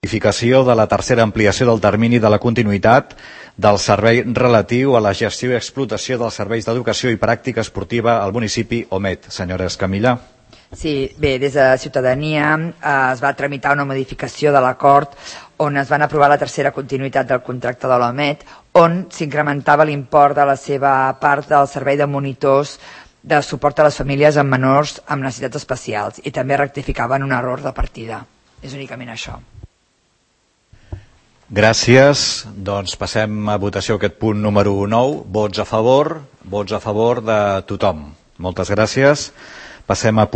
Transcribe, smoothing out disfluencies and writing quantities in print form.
notificació de la tercera ampliació del termini de la continuïtat del servei relatiu a la gestió i explotació dels serveis d'educació i pràctica esportiva al municipi Omet. Senyora Escamilla. Sí, bé, des de Ciutadania es va tramitar una modificació de l'acord on es van aprovar la tercera continuïtat del contracte de l'Omet, on s'incrementava l'import de la seva part del servei de monitors de suport a les famílies amb menors amb necessitats especials, i també rectificaven un error de partida. És únicament això. Gràcies. Doncs passem a votació aquest punt número 9. Vots a favor de tothom. Moltes gràcies. Passem a